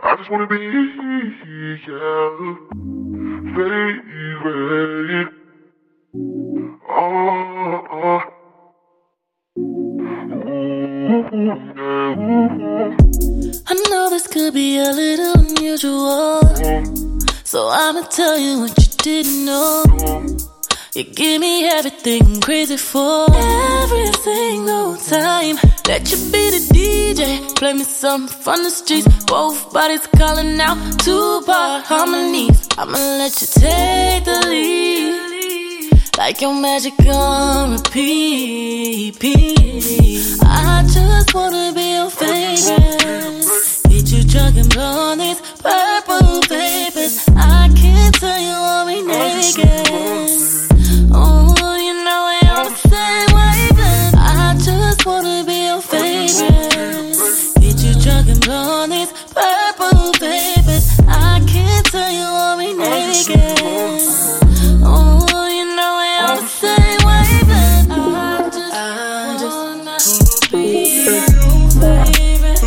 I just wanna be your favorite. Oh, I know this could be a little unusual, so I'ma tell you what you didn't know. You give me everything I'm crazy for, every single time. Let you be the DJ, play me something from the streets. Both bodies calling out, two-part harmonies. I'ma let you take the lead, like your magic on repeat. I just wanna be your favorite, get you drunk and blow on these purple vapors. I can't tell you want me naked. Oh, you know we on the same wavelength. I just wanna be your favorite, get you drunk and blow on these purple vapors. I can't tell you want me naked. Oh, you know we on the same wavelength. I just wanna be your favorite.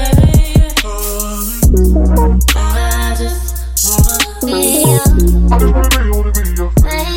I just wanna be your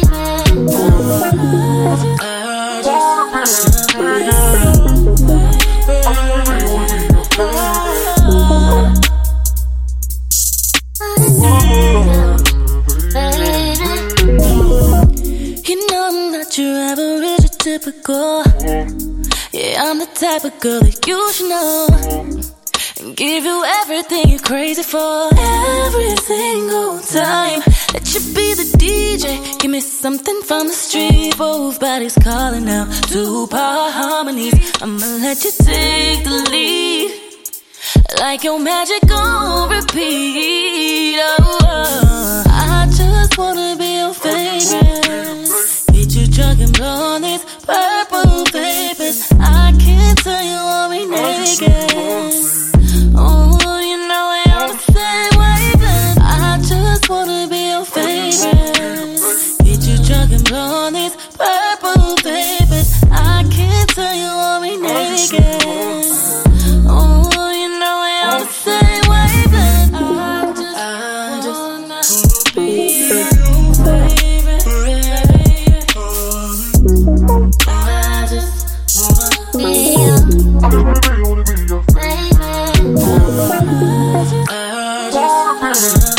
You know I'm not your average or typical. Yeah, I'm the type of girl that you should know, and give you everything you're crazy for, every single time. Let you be the DJ, give me something from the street. Both bodies calling out, two-part harmonies. I'ma let you take the lead, like your magic on repeat. Oh, I just wanna be your favorite, get you drunk and blow on these purple vapors. I can't tell you want me naked. Oh, you know we on the same wavelength. I just wanna be your favorite, get you drunk and blow on these purple vapors. I can't tell you want me naked. Oh, you know we on the same wavelength. I just wanna be your favorite. I just wanna be your favorite. I just wanna